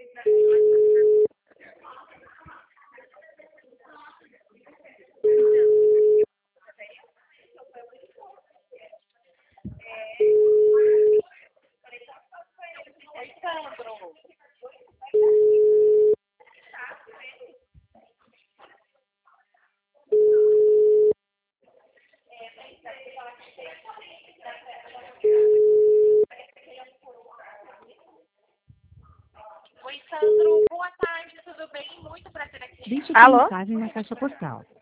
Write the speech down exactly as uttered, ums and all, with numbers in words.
Oi, Sandro. Boa tarde, tudo bem? Muito prazer aqui. Deixe sua Alô? mensagem na caixa postal.